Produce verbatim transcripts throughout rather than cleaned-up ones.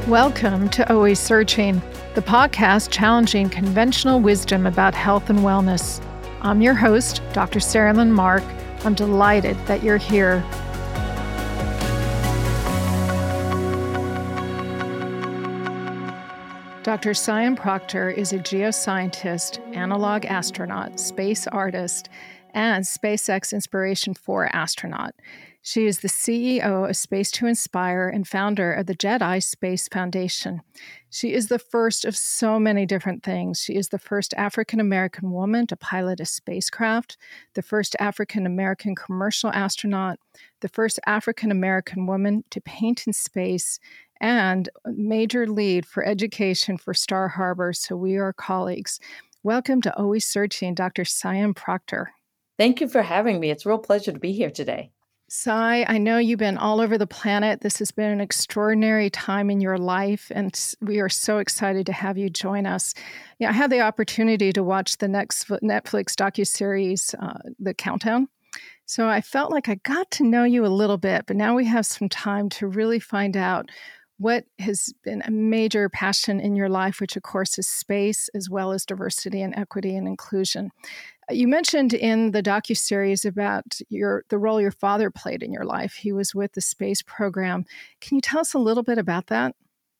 Welcome to Always Searching, the podcast challenging conventional wisdom about health and wellness. I'm your host, Doctor Sarah Lynn Mark. I'm delighted that you're here. Doctor Sian Proctor is a geoscientist, analog astronaut, space artist, and SpaceX Inspiration four astronaut. She is the C E O of Space to Inspire and founder of the Jedi Space Foundation. She is the first of so many different things. She is the first African-American woman to pilot a spacecraft, the first African-American commercial astronaut, the first African-American woman to paint in space, and a major lead for education for Star Harbor, so we are colleagues. Welcome to Always Searching, Doctor Sian Proctor. Thank you for having me. It's a real pleasure to be here today. Sai, I know you've been all over the planet. This has been an extraordinary time in your life, and we are so excited to have you join us. Yeah, I had the opportunity to watch the next Netflix docuseries, uh, The Countdown. So I felt like I got to know you a little bit, but now we have some time to really find out what has been a major passion in your life, which of course is space, as well as diversity and equity and inclusion. You mentioned in the docuseries about your the role your father played in your life. He was with the space program. Can you tell us a little bit about that?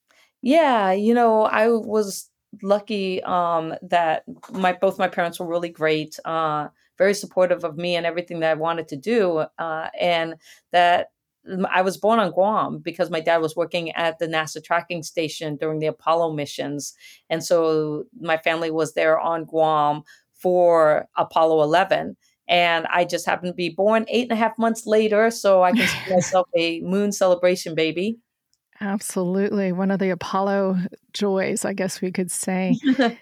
Yeah, you know, I was lucky um, that my both my parents were really great, uh, very supportive of me and everything that I wanted to do, uh, and that I was born on Guam because my dad was working at the NASA tracking station during the Apollo missions, and so my family was there on Guam for Apollo eleven. And I just happened to be born eight and a half months later, so I consider myself a moon celebration baby. Absolutely. One of the Apollo joys, I guess we could say.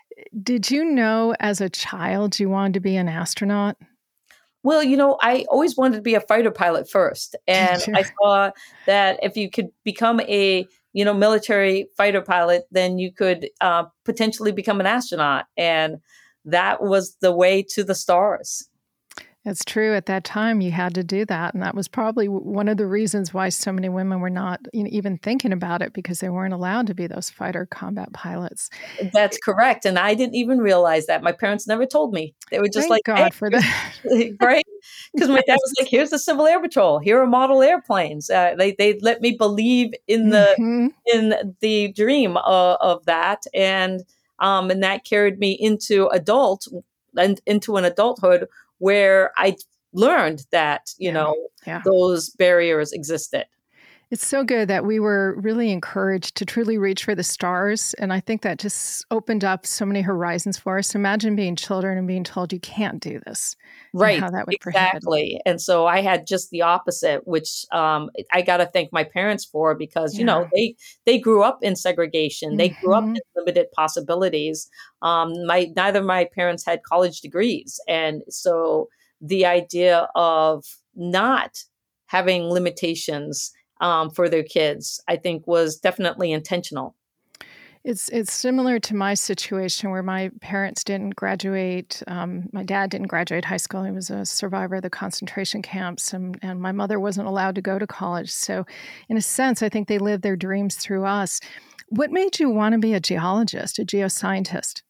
Did you know as a child you wanted to be an astronaut? Well, you know, I always wanted to be a fighter pilot first. And I saw that if you could become a, you know, military fighter pilot, then you could uh, potentially become an astronaut. And that was the way to the stars. It's true. At that time, you had to do that. And that was probably one of the reasons why so many women were not you know, even thinking about it, because they weren't allowed to be those fighter combat pilots. That's correct. And I didn't even realize that. My parents never told me. They were just Thank like, God hey, for that. right? Because my dad was like, here's the Civil Air Patrol. Here are model airplanes. Uh, they they let me believe in the mm-hmm. in the dream of, of that. And um, and that carried me into adult and into an adulthood where I learned that, you yeah, know, yeah. those barriers existed. It's so good that we were really encouraged to truly reach for the stars. And I think that just opened up so many horizons for us. Imagine being children and being told you can't do this. Right. How that would exactly. prohibit. And so I had just the opposite, which um, I got to thank my parents for, because, yeah. you know, they they grew up in segregation. Mm-hmm. They grew up in limited possibilities. Um, my neither my parents had college degrees. And so the idea of not having limitations Um, for their kids, I think was definitely intentional. It's it's similar to my situation where my parents didn't graduate. Um, my dad didn't graduate high school. He was a survivor of the concentration camps, and, and my mother wasn't allowed to go to college. So in a sense, I think they lived their dreams through us. What made you want to be a geologist, a geoscientist?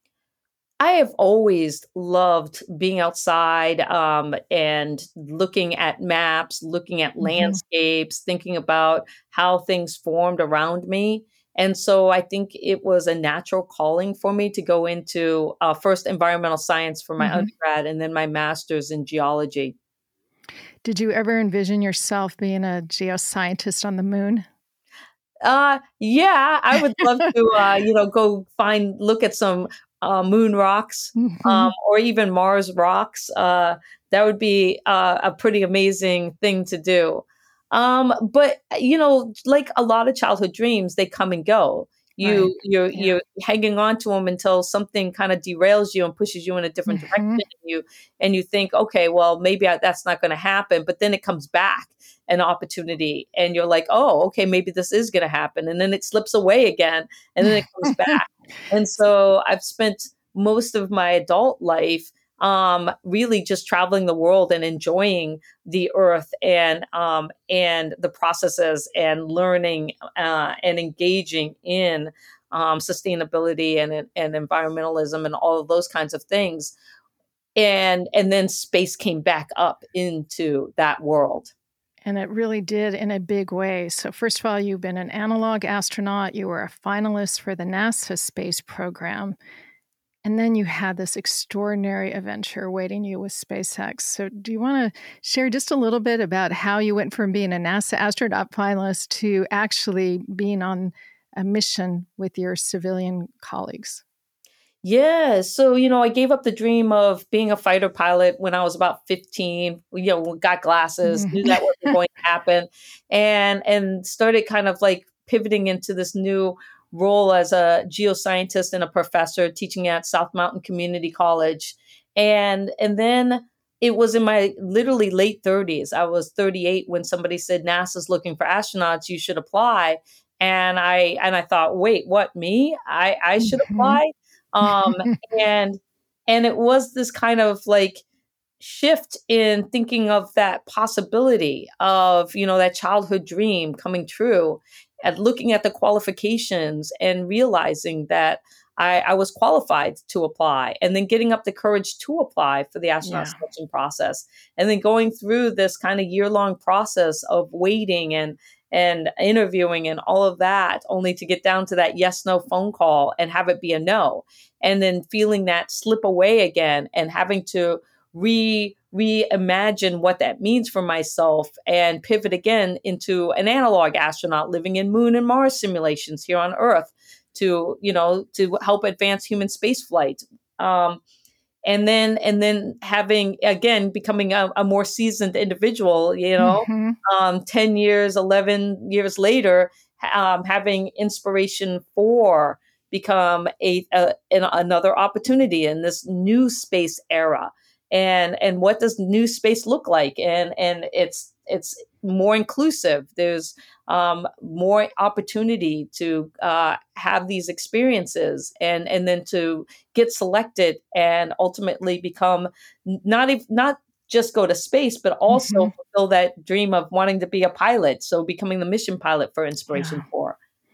I have always loved being outside um, and looking at maps, looking at mm-hmm. landscapes, thinking about how things formed around me. And so I think it was a natural calling for me to go into uh, first environmental science for my mm-hmm. undergrad and then my master's in geology. Did you ever envision yourself being a geoscientist on the moon? Uh, yeah, I would love to, uh, you know, go find, look at some Uh, moon rocks, mm-hmm. um, or even Mars rocks. Uh, that would be uh, a pretty amazing thing to do. Um, but, you know, like a lot of childhood dreams, they come and go. You, right. you're, yeah. you're hanging on to them until something kind of derails you and pushes you in a different mm-hmm. direction. And you, and you think, okay, well, maybe I, that's not going to happen. But then it comes back, an opportunity, and you're like, oh, okay, maybe this is going to happen. And then it slips away again, and then it comes back. And so I've spent most of my adult life um, really just traveling the world and enjoying the earth and um, and the processes and learning uh, and engaging in um, sustainability and and environmentalism and all of those kinds of things. And and then space came back up into that world. And it really did in a big way. So, first of all, you've been an analog astronaut, you were a finalist for the NASA space program, and then you had this extraordinary adventure waiting you with SpaceX. So, do you want to share just a little bit about how you went from being a NASA astronaut finalist to actually being on a mission with your civilian colleagues? Yeah, so, you know, I gave up the dream of being a fighter pilot when I was about fifteen, you know, got glasses, knew that wasn't going to happen, and and started kind of like pivoting into this new role as a geoscientist and a professor teaching at South Mountain Community College. And and then it was in my literally late thirties. I was thirty-eight when somebody said NASA's looking for astronauts, you should apply. And I and I thought, wait, what, me? I I should Mhm. apply? Um, and and it was this kind of like shift in thinking of that possibility of, you know, that childhood dream coming true and looking at the qualifications and realizing that I, I was qualified to apply and then getting up the courage to apply for the astronaut Yeah. selection process and then going through this kind of year long process of waiting and and interviewing and all of that only to get down to that yes no phone call and have it be a no and then feeling that slip away again and having to re reimagine what that means for myself and pivot again into an analog astronaut living in moon and Mars simulations here on Earth to, you know, to help advance human space flight. Um, and then and then having again becoming a, a more seasoned individual, you know, Mhm. um, ten years, eleven years later, um, having inspiration for become a, a an, another opportunity in this new space era. And and what does new space look like? And and it's it's more inclusive. There's um, more opportunity to uh, have these experiences, and and then to get selected and ultimately become n- not even not just go to space, but also Mhm. fulfill that dream of wanting to be a pilot. So becoming the mission pilot for Inspiration Yeah. four.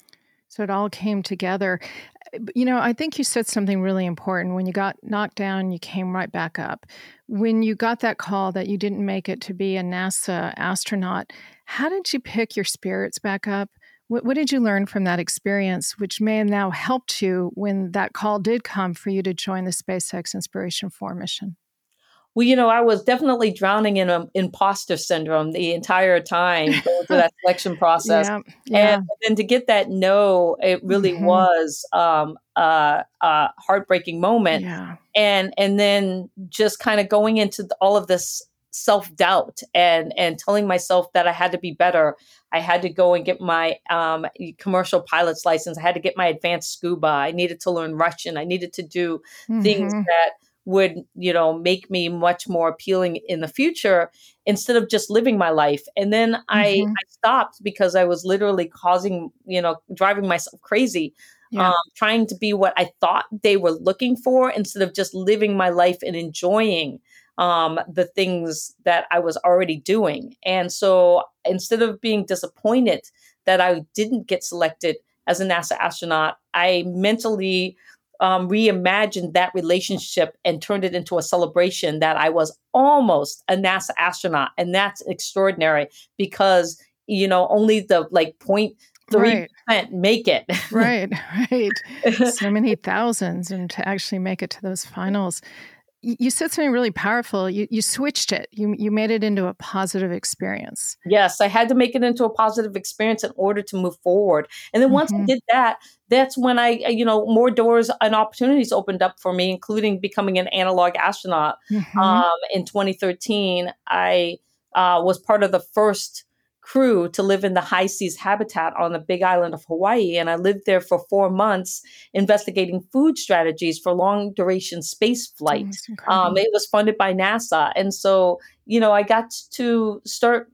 So it all came together. Uh, b- You know, I think you said something really important. When you got knocked down, you came right back up. When you got that call that you didn't make it to be a NASA astronaut, how did you pick your spirits back up? What, what did you learn from that experience, which may have now helped you when that call did come for you to join the SpaceX Inspiration four mission? Well, you know, I was definitely drowning in um, imposter syndrome the entire time going through that selection process, Yeah, and yeah. then to get that no, it really Hmm. was um, a, a heartbreaking moment, Yeah. and and then just kind of going into the, all of this self doubt and and telling myself that I had to be better. I had to go and get my um, commercial pilot's license. I had to get my advanced scuba. I needed to learn Russian. I needed to do things Hmm. that would, you know, make me much more appealing in the future instead of just living my life. And then I, Hmm. I stopped because I was literally causing, you know, driving myself crazy, Yeah. um, trying to be what I thought they were looking for instead of just living my life and enjoying um, the things that I was already doing. And so instead of being disappointed that I didn't get selected as a NASA astronaut, I mentally um, reimagined that relationship and turned it into a celebration that I was almost a NASA astronaut. And that's extraordinary because, you know, only the like Right. zero point three percent make it. Right, right. So many thousands, and to actually make it to those finals. Y you said something really powerful. You you switched it. You you made it into a positive experience. Yes, I had to make it into a positive experience in order to move forward. And then once I Mhm, did that, that's when I, uh, you know, more doors and opportunities opened up for me, including becoming an analog astronaut. mhm. Um, in twenty thirteen, I uh, was part of the first crew to live in the high seas habitat on the big island of Hawaii. And I lived there for four months investigating food strategies for long duration space Oh, flight. that's Um, incredible. it was funded by NASA. And so, you know, I got to start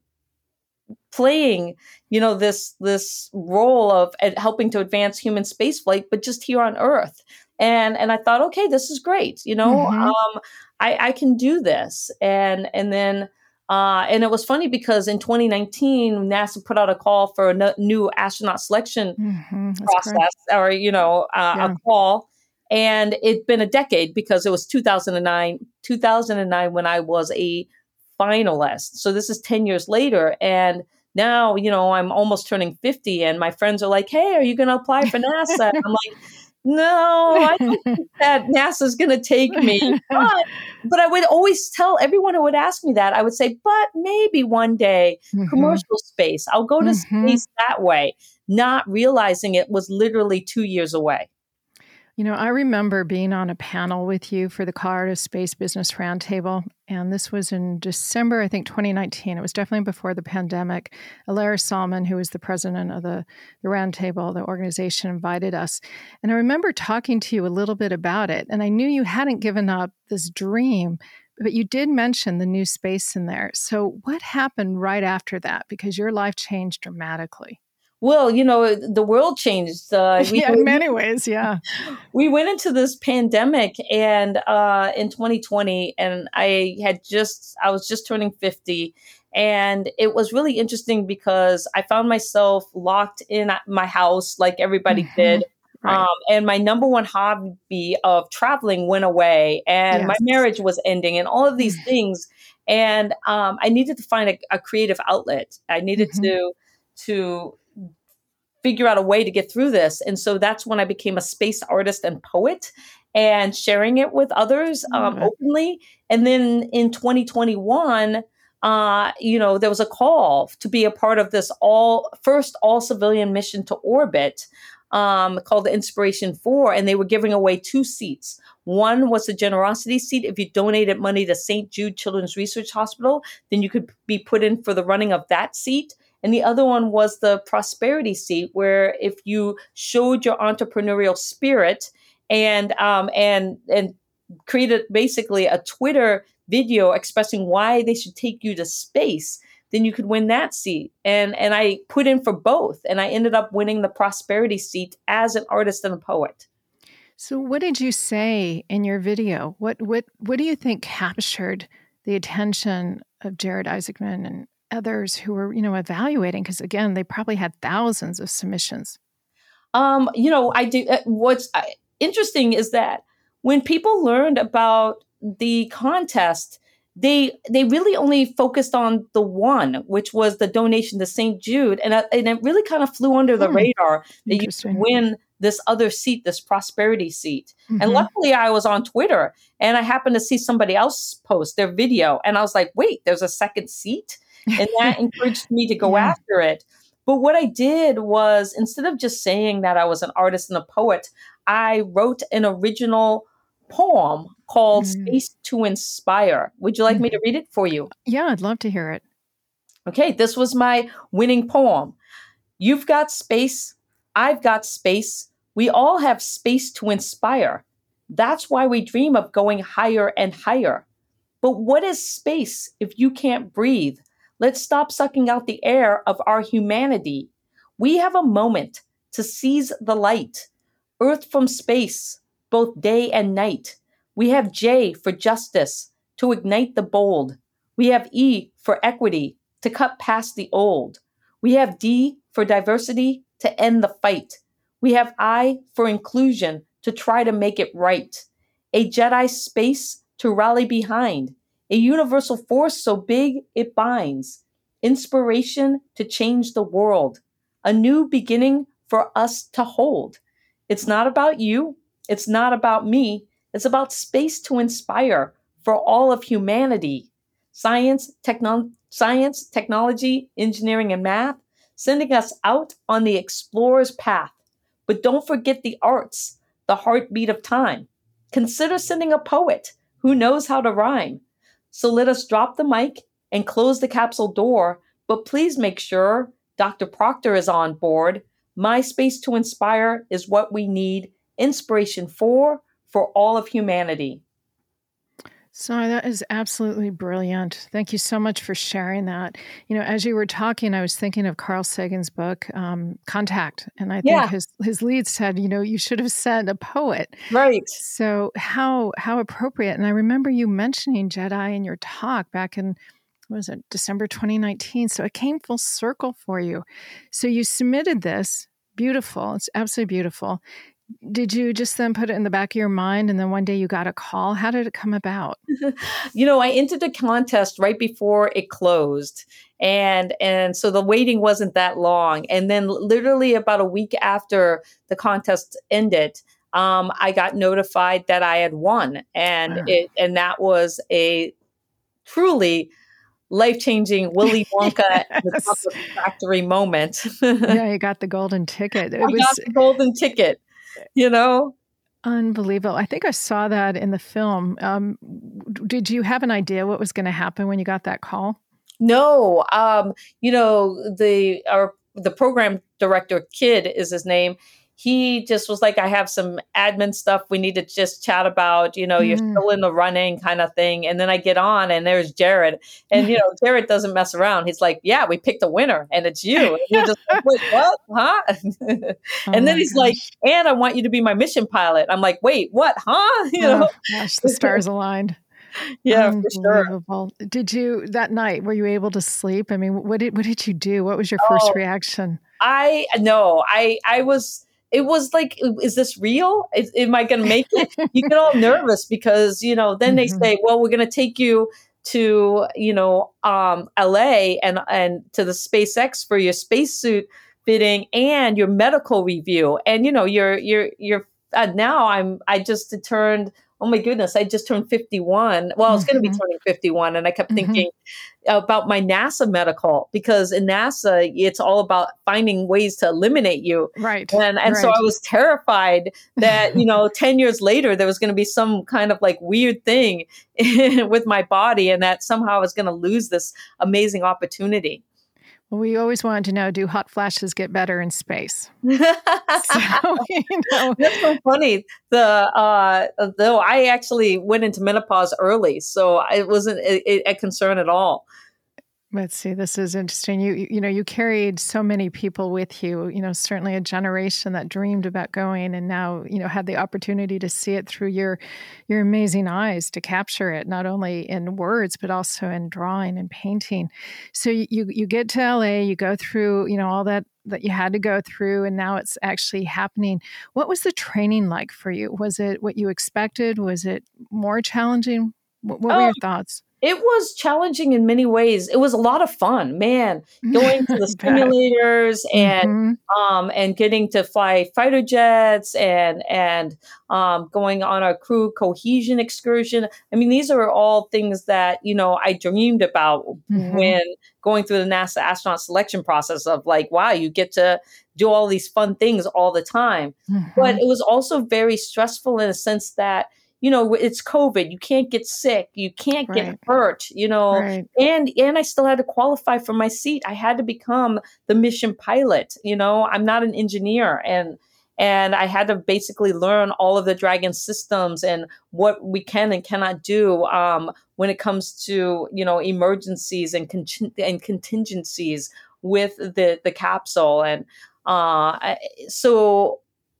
playing, you know, this this role of ad- helping to advance human spaceflight, but just here on Earth. And, and I thought, okay, this is great. You know, Mm-hmm. um, I, I can do this. And, and then, uh, and it was funny because in twenty nineteen, NASA put out a call for a n- new astronaut selection Mm-hmm. That's correct. process, or, you know, uh, Yeah. a call. And it'd been a decade because it was two thousand nine, two thousand nine when I was a finalist. So this is ten years later. And now, you know, I'm almost turning fifty and my friends are like, hey, are you going to apply for NASA? And I'm like, no, I don't think that NASA's going to take me. But, but I would always tell everyone who would ask me that, I would say, but maybe one day Mm-hmm. commercial space, I'll go to Mm-hmm. space that way, not realizing it was literally two years away. You know, I remember being on a panel with you for the Colorado Space Business Roundtable, and this was in December, I think, twenty nineteen. It was definitely before the pandemic. Alara Salman, who was the president of the, the roundtable, the organization, invited us. And I remember talking to you a little bit about it, and I knew you hadn't given up this dream, but you did mention the new space in there. So what happened right after that? Because your life changed dramatically. Well, you know, the world changed. Uh, we, Yeah, in many ways, yeah. we went into this pandemic and uh, in twenty twenty, and I had just, I was just turning fifty. And it was really interesting because I found myself locked in my house like everybody Mm-hmm. did. Right. Um, and my number one hobby of traveling went away, and my Yes. marriage was ending, and all of these things. And um, I needed to find a, a creative outlet. I needed Mhm. to to figure out a way to get through this. And so that's when I became a space artist and poet and sharing it with others um, Love it. openly. And then in twenty twenty-one, uh, you know, there was a call to be a part of this all first all civilian mission to orbit um, called the Inspiration four. And they were giving away two seats. One was the generosity seat. If you donated money to Saint Jude Children's Research Hospital, then you could be put in for the running of that seat. And the other one was the prosperity seat, where if you showed your entrepreneurial spirit and um, and and created basically a Twitter video expressing why they should take you to space, then you could win that seat. And and I put in for both, and I ended up winning the prosperity seat as an artist and a poet. So what did you say in your video? What what what do you think captured the attention of Jared Isaacman and others who were, you know, evaluating? Because again, they probably had thousands of submissions. Um, you know, I do. Uh, what's uh, interesting is that when people learned about the contest, they they really only focused on the one, which was the donation to Saint Jude, and uh, and it really kind of flew under the Hmm. radar that you could Interesting. win this other seat, this prosperity seat. And Mhm. luckily, I was on Twitter, and I happened to see somebody else post their video, and I was like, "Wait, there's a second seat," and that encouraged me to go Yeah. after it. But what I did was, instead of just saying that I was an artist and a poet, I wrote an original poem called Mm. Space to Inspire. Would you like me to read it for you? Yeah, I'd love to hear it. Okay, this was my winning poem. You've got space. I've got space. We all have space to inspire. That's why we dream of going higher and higher. But what is space if you can't breathe? Let's stop sucking out the air of our humanity. We have a moment to seize the light. Earth from space, both day and night. We have J for justice, to ignite the bold. We have E for equity, to cut past the old. We have D for diversity, to end the fight. We have I for inclusion, to try to make it right. A Jedi space to rally behind. A universal force so big it binds. Inspiration to change the world. A new beginning for us to hold. It's not about you. It's not about me. It's about space to inspire for all of humanity. Science, techno- science, technology, engineering, and math, sending us out on the explorer's path. But don't forget the arts, the heartbeat of time. Consider sending a poet who knows how to rhyme. So let us drop the mic and close the capsule door, but please make sure Doctor Proctor is on board. My space to inspire is what we need. Inspiration for, for all of humanity. So that is absolutely brilliant. Thank you so much for sharing that. You know, as you were talking, I was thinking of Carl Sagan's book, um, Contact, and I think Yeah, his his lead said, you know, you should have sent a poet. right. So how how appropriate. And I remember you mentioning Jedi in your talk back in, what was it, December twenty nineteen. So it came full circle for you. So you submitted this. Beautiful. It's absolutely beautiful. Did you just then put it in the back of your mind and then one day you got a call? How did it come about? You know, I entered the contest right before it closed. And and so the waiting wasn't that long. And then literally about a week after the contest ended, um, I got notified that I had won. And Wow. it and that was a truly life-changing Willy Wonka and the Yes. Chocolate Factory moment. Yeah, you got the golden ticket. It I got was the golden ticket, you know? unbelievable. I think I saw that in the film. Um, d did you have an idea what was gonna happen when you got that call? No, um, you know, the our the program director, Kid is his name. He just was like, I have some admin stuff we need to just chat about. You know, you're Mm. still in the running kind of thing. And then I get on and there's Jared. And, you know, Jared doesn't mess around. He's like, yeah, we picked a winner and it's you. And you're just like, wait, what? Huh? Oh And then my he's like, gosh. and I want you to be my mission pilot. I'm like, wait, what? Huh? You Oh know? gosh, the stars aligned. Yeah, for sure. Unbelievable. Did you that night, were you able to sleep? I mean, what did what did you do? What was your first Oh, reaction? I no, I I was it was like, is this real? Is, am I going to make it? You get all nervous because, you know, then they Mhm. say, well, we're going to take you to, you know, um, L A and and to the SpaceX for your spacesuit fitting and your medical review. And you know, you're you're you're uh, now I'm I just turned, oh my goodness, I just turned fifty-one. Well, I was going to be Mhm. turning fifty-one and I kept Mhm. thinking about my NASA medical because in NASA it's all about finding ways to eliminate you. Right. And and so Right. I was terrified that, you know, ten years later there was going to be some kind of like weird thing with my body and that somehow I was going to lose this amazing opportunity. Well, we always wanted to know, do hot flashes get better in space? So, you know, That's so funny. The uh, though I actually went into menopause early, so it wasn't a, a concern at all. let's see, this is interesting. You you you know, you carried so many people with you, you know, certainly a generation that dreamed about going and now, you know, had the opportunity to see it through your your amazing eyes to capture it, not only in words, but also in drawing and painting. So you you you get to L A, you go through, you know, all that that you had to go through, and now it's actually happening. What was the training like for you? Was it what you expected? Was it more challenging? What what were Oh, your thoughts? it was challenging in many ways. It was a lot of fun, man, going to the I bet. simulators and, Mhm. um, and getting to fly fighter jets and and, um, going on a crew cohesion excursion. I mean, these are all things that, you know, I dreamed about Mhm. when going through the NASA astronaut selection process of like, wow, you get to do all these fun things all the time. But Mhm. it was also very stressful in a sense that, you know, it's COVID. You can't get sick. You can't get Right. hurt, you know. Right. And and I still had to qualify for my seat. I had to become the mission pilot, you know. I'm not an engineer and and I had to basically learn all of the Dragon systems and what we can and cannot do um, when it comes to, you know, emergencies and con- and contingencies with the the capsule. And uh, I- so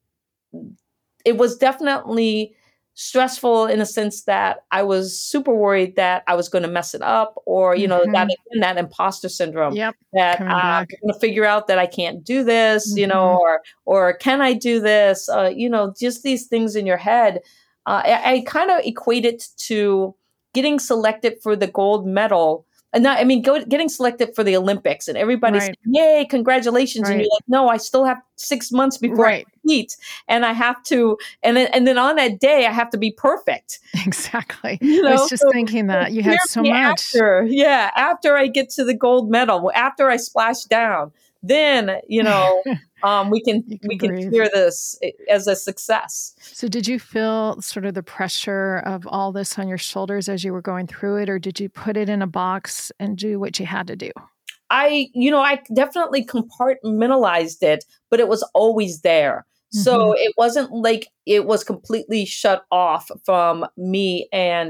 it was definitely stressful in a sense that I was super worried that I was going to mess it up or, you know, that Mhm. again, that imposter syndrome Yep. that Coming uh, I'm back. going to figure out that I can't do this, you know, Mhm. or, or can I do this? Uh, you know, just these things in your head. Uh, I, I kind of equate it to getting selected for the gold medal. And not, I mean, go, getting selected for the Olympics and everybody's Right. saying, yay, congratulations. And you're Right. like, no, I still have six months before I Right. compete and I have to and then and then on that day, I have to be perfect, Exactly. you I was know? just So thinking so that. You cheer had so me much. after. Yeah, after I get to the gold medal, after I splash down, then, you know, um, we can You we can can breathe. cheer this a as a success. So did you feel sort of the pressure of all this on your shoulders as you were going through it, or did you put it in a box and do what you had to do? I, you know, I definitely compartmentalized it, but it was always there. So Mhm. it wasn't like it was completely shut off from me and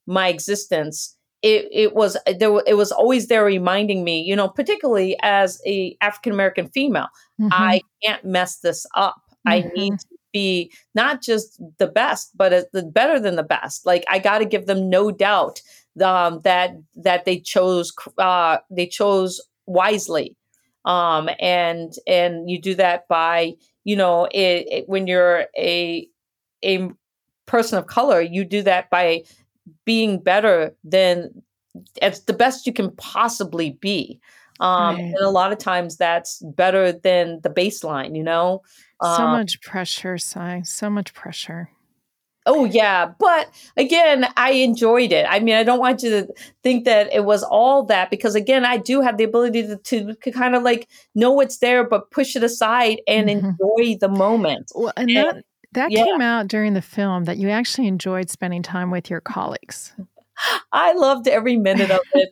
my existence, it it was there. wa- It was always there reminding me, you know, particularly as a African American female, Mm-hmm. I can't mess this up. I Mm-hmm. need to be not just the best, but as the better than the best. Like I got to give them no doubt um, that that they chose uh, they chose wisely, um, and and you do that by you know it, it, when you're a a person of color, you do that by being better than it's the best you can possibly be. Um, Right. and a lot of times that's better than the baseline, you know? So Um, much pressure, Sai. So much pressure. oh yeah, but again, I enjoyed it. I mean, I don't want you to think that it was all that because again, I do have the ability to, to, to kind of like know it's there, but push it aside and Mm-hmm. enjoy the moment. Well, and And that that yeah, came out during the film that you actually enjoyed spending time with your colleagues. I loved every minute of it.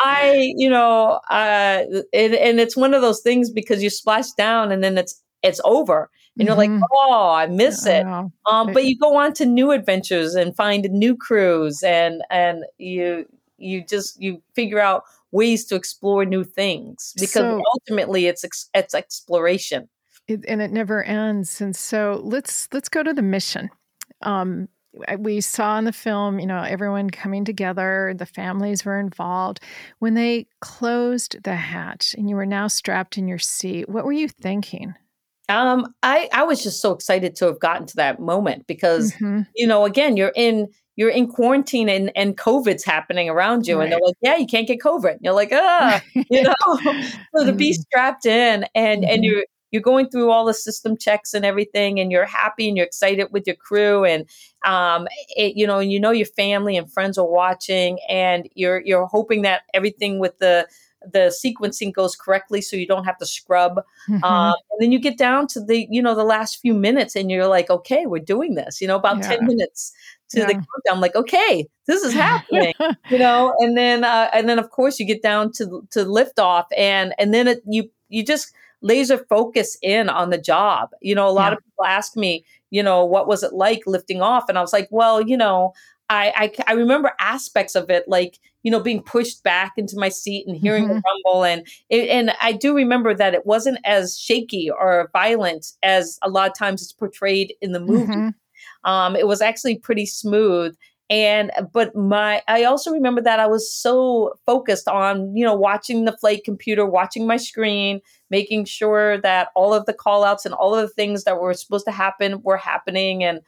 I, you know, uh, and, and it's one of those things because you splash down and then it's it's over, and you're like, Mm-hmm. oh, I miss it. Oh, Um, it, but you go on to new adventures and find new crews, and and you you just you figure out ways to explore new things because so ultimately it's ex- it's exploration. it, and it never ends. And so let's let's go to the mission. Um, I- we saw in the film, you know, everyone coming together. The families were involved. When they closed the hatch and you were now strapped in your seat, what were you thinking? Um, I I was just so excited to have gotten to that moment because, Mm-hmm. you know, again, you're in you're in quarantine and and COVID's happening around you, and they're Right. like, "Yeah, you can't get COVID." And you're like, "Ah," you know? So to be Mm-hmm. strapped in and and Mm-hmm. you're you're going through all the system checks and everything, and you're happy and you're excited with your crew, and um, it, you know, and you know your family and friends are watching, and you're you're hoping that everything with the the sequencing goes correctly so you don't have to scrub. Mm-hmm. Um, and then you get down to the, you know, the last few minutes and you're like, okay, we're doing this, you know, about ten Yeah. minutes to the Yeah. countdown. Like, okay, this is happening, you know, and then, uh, and then of course you get down to, to liftoff and, and then it, you, you just laser focus in on the job. You know, a lot Yeah. of people ask me, you know, what was it like lifting off? And I was like, well, you know, I, I, I remember aspects of it, like, you know, being pushed back into my seat and hearing the Mm-hmm. rumble. And it, and I do remember that it wasn't as shaky or violent as a lot of times it's portrayed in the movie. Mm-hmm. Um, it was actually pretty smooth. And but my I also remember that I was so focused on, you know, watching the flight computer, watching my screen, making sure that all of the call outs and all of the things that were supposed to happen were happening. And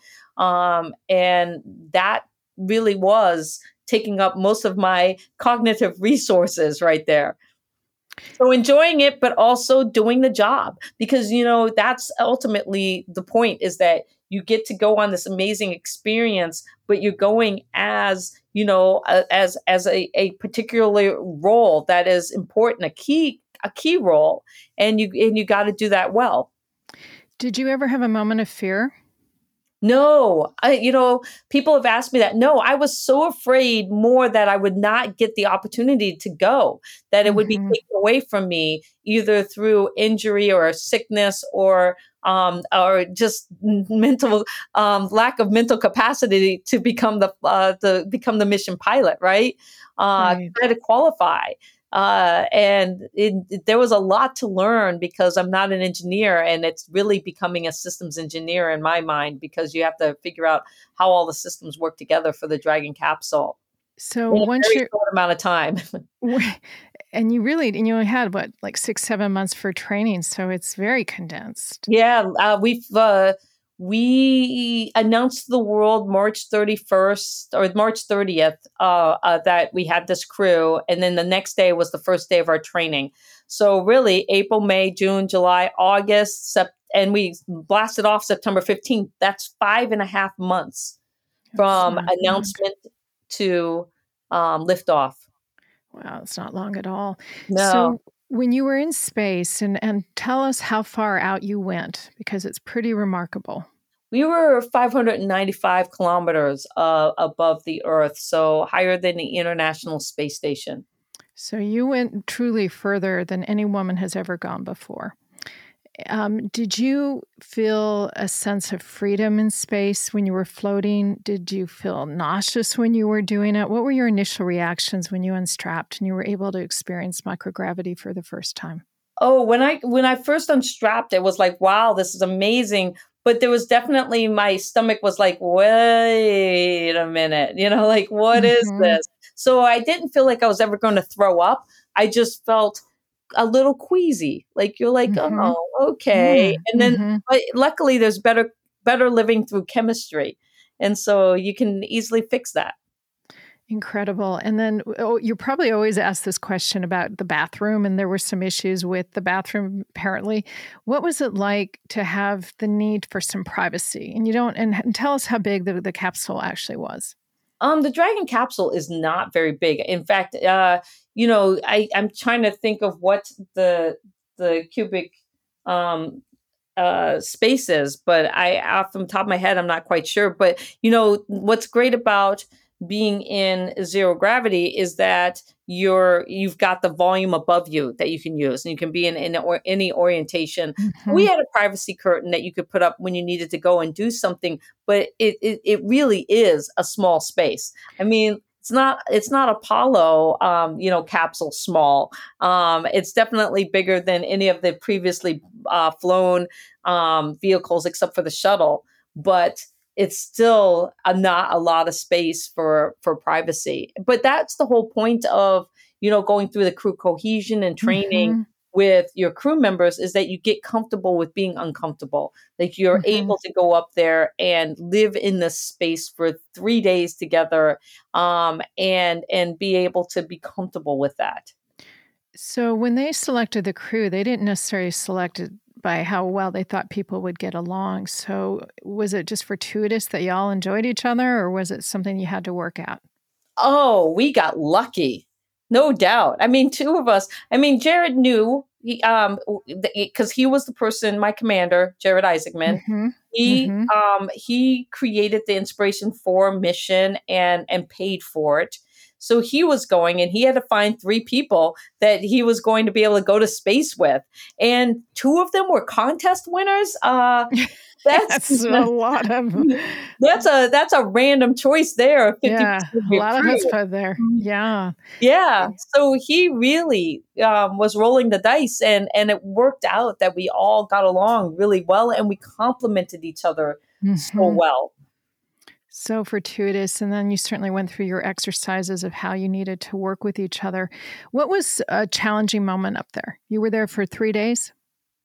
um and that really was taking up most of my cognitive resources right there. So enjoying it, but also doing the job because, you know, that's ultimately the point is that you get to go on this amazing experience, but you're going as, you know, a, as, as a, a particular role that is important, a key, a key role. And you, and you got to do that well. Did you ever have a moment of fear? No, I, you know, people have asked me that. No, I was so afraid more that I would not get the opportunity to go, that it would be Mm-hmm. taken away from me either through injury or sickness or um, or just n- mental um, lack of mental capacity to become the uh, the become the mission pilot, right? Uh, Right. try to qualify. Uh, and it, it- there was a lot to learn because I'm not an engineer, and it's really becoming a systems engineer in my mind because you have to figure out how all the systems work together for the Dragon capsule So in a once very you're, short amount of time. and you really, and you only had what, like six, seven months for training. So it's very condensed. Yeah, uh, we've uh, we announced to the world March thirty-first or March thirtieth uh, uh, that we had this crew, and then the next day was the first day of our training. So really, April, May, June, July, August, Sep- and we blasted off September fifteenth. That's five and a half months That's from not long. announcement to um, liftoff. Wow, it's not long at all. No. So when you were in space, and and tell us how far out you went because it's pretty remarkable. We were five hundred ninety-five kilometers uh, above the Earth, so higher than the International Space Station. So you went truly further than any woman has ever gone before. Um, did you feel a sense of freedom in space when you were floating? Did you feel nauseous when you were doing it? What were your initial reactions when you unstrapped and you were able to experience microgravity for the first time? Oh, when I when I first unstrapped, it was like, wow, this is amazing. But there was definitely my stomach was like, wait a minute, you know, like what is Mhm. this? So I didn't feel like I was ever going to throw up. I just felt a little queasy. Like you're like, Mhm. oh, okay. Mm. And then Mhm. but luckily there's better better living through chemistry. And so you can easily fix that. Incredible. And then, oh, you probably always ask this question about the bathroom, and there were some issues with the bathroom, apparently. What was it like to have the need for some privacy? And you don't, and, and tell us how big the, the capsule actually was. Um, the Dragon capsule is not very big. In fact, uh, you know, I, I'm trying to think of what the the cubic um, uh, space is, but I, off the top of my head, I'm not quite sure. But you know, what's great about being in zero gravity is that you're you've got the volume above you that you can use, and you can be in, in or, any orientation. We Mhm. had a privacy curtain that you could put up when you needed to go and do something, but it it, it really is a small space. I mean, it's not it's not Apollo, um, you know, capsule small. Um, it's definitely bigger than any of the previously uh, flown um, vehicles, except for the shuttle. But it's still a, not a lot of space for for privacy. But that's the whole point of you know going through the crew cohesion and training Mhm. with your crew members is that you get comfortable with being uncomfortable. Like you're Mhm. able to go up there and live in this space for three days together, um, and and be able to be comfortable with that. So when they selected the crew, they didn't necessarily select it by how well they thought people would get along. So was it just fortuitous that y'all enjoyed each other, or was it something you had to work out? Oh, we got lucky. No doubt. I mean, two of us. I mean, Jared knew he um because he was the person, my commander, Jared Isaacman. Mhm. He Mhm. um he created the inspiration for mission and and paid for it. So he was going and he had to find three people that he was going to be able to go to space with. And two of them were contest winners. Uh that's That's a lot of that's a that's a random choice there of fifty yeah, percent of a your lot of crew. chutzpah there. Mhm. Yeah. Yeah, so he really, um, was rolling the dice, and and it worked out that we all got along really well, and we complemented each other so Mhm. well. So fortuitous, and then you certainly went through your exercises of how you needed to work with each other. What was a challenging moment up there? You were there for three days?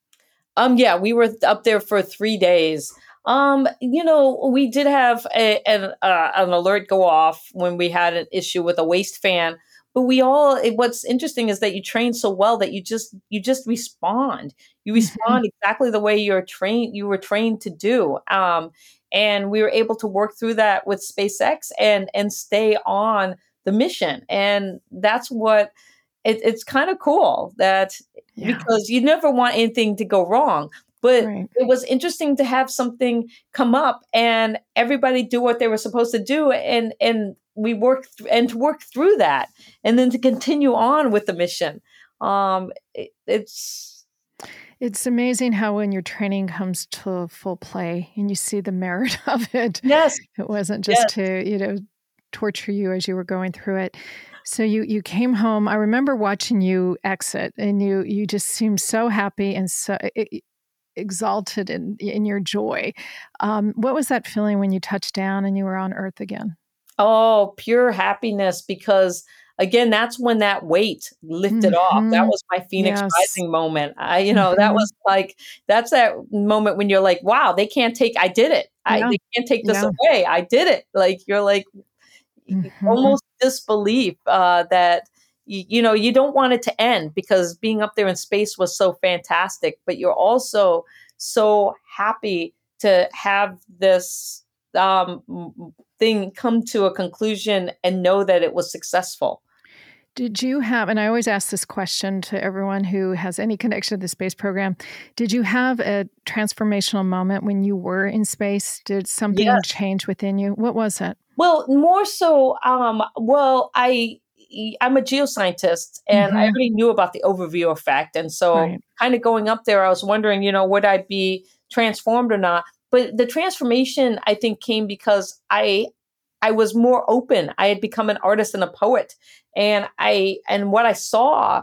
Um, yeah, we were up there for three days. Um, you know, we did have a an, uh, an alert go off when we had an issue with a waste fan, but we all it, what's interesting is that you train so well that you just you just respond. You Mhm. respond exactly the way you're trained you were trained to do. Um, and we were able to work through that with SpaceX and and stay on the mission. And that's what it, it's kind of cool that Yeah, because you never want anything to go wrong. But right. it was interesting to have something come up and everybody do what they were supposed to do, and and we work th- and to work through that, and then to continue on with the mission. Um, it, it's It's amazing how when your training comes to full play and you see the merit of it, yes, it wasn't just yes. to, you know, torture you as you were going through it. So you you came home. I remember watching you exit, and you you just seemed so happy and so e e exalted in in your joy. Um, what was that feeling when you touched down and you were on Earth again? Oh, pure happiness because again, that's when that weight lifted off. That Mhm. was my Phoenix Yes. rising moment. I, you know, that Mhm. was like that's that moment when you're like, wow, they can't take I did it. I Yeah. they can't take this Yeah. away. I did it. Like you're like y- y- Mhm. almost disbelief uh that you, you know, you don't want it to end because being up there in space was so fantastic, but you're also so happy to have this um m- thing come to a conclusion and know that it was successful. Did you have, and I always ask this question to everyone who has any connection to the space program, did you have a transformational moment when you were in space? Did something Yes. change within you? What was it? Well, more so, um, well, I I'm a geoscientist, and I Mm-hmm. already knew about the overview effect. And so Right. kind of going up there, I was wondering, you know, would I be transformed or not? But the transformation, I think, came because I I was more open. I had become an artist and a poet. And I and what I saw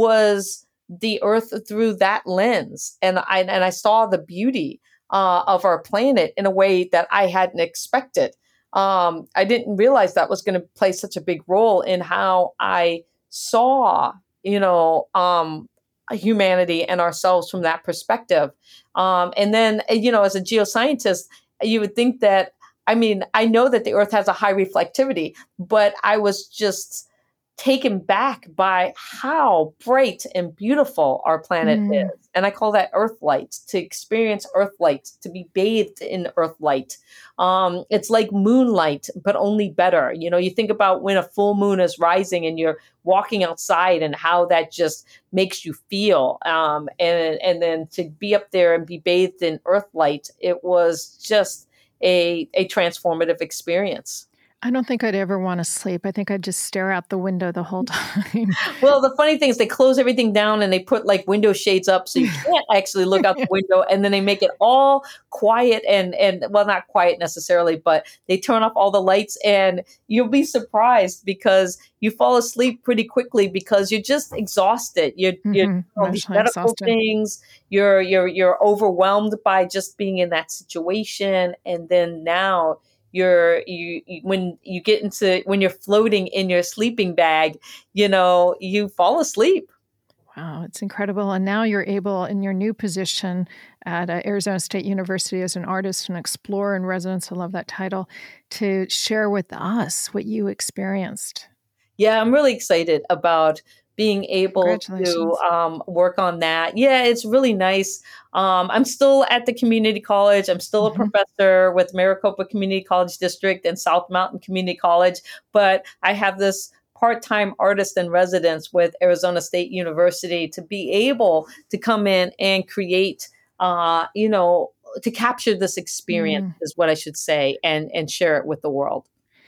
was the earth through that lens. And I and I saw the beauty uh, of our planet in a way that I hadn't expected. Um, I didn't realize that was going to play such a big role in how I saw, you know, um, humanity and ourselves from that perspective. Um, and then, you know, as a geoscientist, you would think that, I mean, I know that the earth has a high reflectivity, but I was just taken back by how bright and beautiful our planet Mm. is. And I call that earth light, to experience earth light, to be bathed in earth light. Um, it's like moonlight, but only better. You know, you think about when a full moon is rising and you're walking outside and how that just makes you feel. Um, and, and then to be up there and be bathed in earth light, it was just a, a transformative experience. I don't think I'd ever want to sleep. I think I'd just stare out the window the whole time. Well, the funny thing is they close everything down and they put like window shades up so you can't actually look out the window, and then they make it all quiet and and well, not quiet necessarily, but they turn off all the lights, and you'll be surprised because you fall asleep pretty quickly because you're just exhausted. You're you're doing Mm-hmm. all these Emotionally medical exhausted. things. You're you're you're overwhelmed by just being in that situation, and then now you're you, you when you get into when you're floating in your sleeping bag, you know, you fall asleep. Wow, it's incredible. And now you're able, in your new position at uh, Arizona State University as an artist and explorer in residence, I love that title, to share with us what you experienced. Yeah, I'm really excited about being able to Congratulations. um, work on that. Yeah, it's really nice. Um, I'm still at the community college. I'm still a Mhm. professor with Maricopa Community College District and South Mountain Community College, but I have this part-time artist in residence with Arizona State University to be able to come in and create, uh, you know, to capture this experience Mm. is what I should say, and and share it with the world.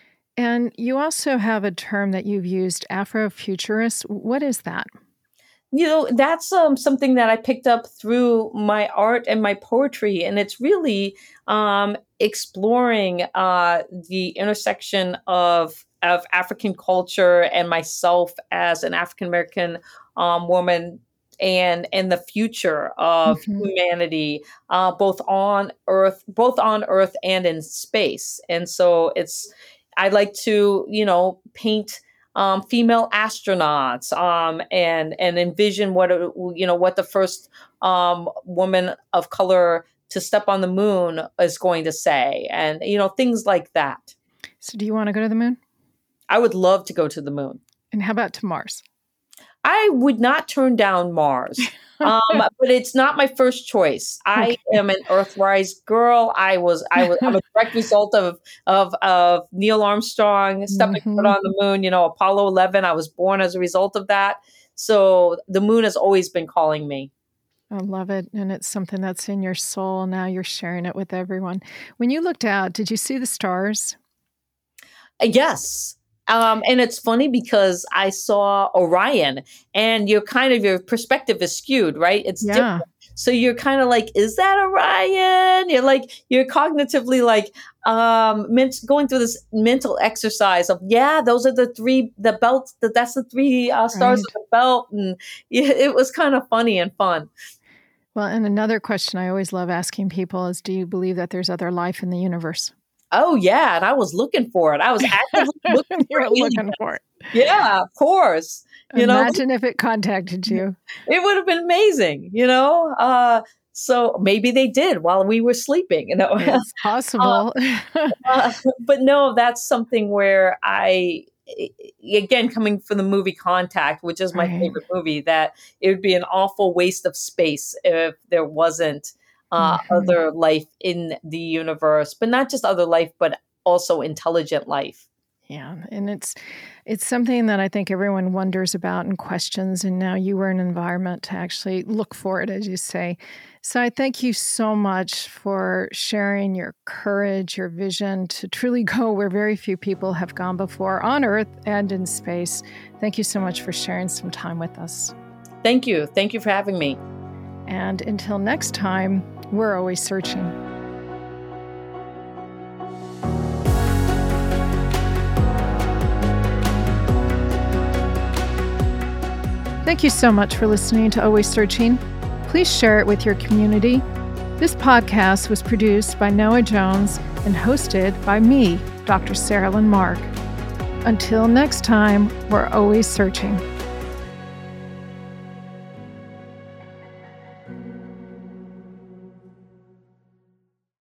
And you also have a term that you've used, Afrofuturist. What is that? You know, that's um, something that I picked up through my art and my poetry, and it's really um, exploring uh, the intersection of of African culture and myself as an African American um, woman, and and the future of Mhm. humanity, uh, both on Earth, both on Earth and in space. And so it's I like to, you know, paint um, female astronauts, um, and and envision what it, you know what the first um, woman of color to step on the moon is going to say, and you know things like that. So, do you want to go to the moon? I would love to go to the moon. And how about to Mars? I would not turn down Mars, um, but it's not my first choice. I Okay. am an Earthrise girl. I was, I was, I'm a direct result of of of Neil Armstrong stepping foot Mhm. on the moon. You know, Apollo eleven. I was born as a result of that. So the moon has always been calling me. I love it, and it's something that's in your soul. Now you're sharing it with everyone. When you looked out, did you see the stars? Uh, Yes. Um, and it's funny because I saw Orion, and your kind of your perspective is skewed, right? It's different. Yeah, So you're kind of like, is that Orion? You're like, you're cognitively like um ment- going through this mental exercise of, yeah, those are the three, the belt, that that's the three uh, stars of right. the belt. And yeah, it was kind of funny and fun. Well, and another question I always love asking people is, do you believe that there's other life in the universe? Oh yeah, and I was looking for it. I was actively looking You for were aliens. looking for it. Yeah, of course. You know, Imagine if it contacted you. it would have been amazing, you know? Uh, so maybe they did while we were sleeping, you know? It's uh, possible. uh, but no, that's something where I, i- again, coming from the movie Contact, which is my Right. favorite movie, that it would be an awful waste of space if there wasn't uh, Mhm. other life in the universe, but not just other life, but also intelligent life. Yeah, and it's it's something that I think everyone wonders about and questions, and now you were in an environment to actually look for it, as you say. So I thank you so much for sharing your courage, your vision to truly go where very few people have gone before on Earth and in space. Thank you so much for sharing some time with us. Thank you. Thank you for having me. And until next time, we're always searching. Thank you so much for listening to Always Searching. Please share it with your community. This podcast was produced by Noah Jones and hosted by me, Doctor Sarah Lynn Mark. Until next time, we're always searching.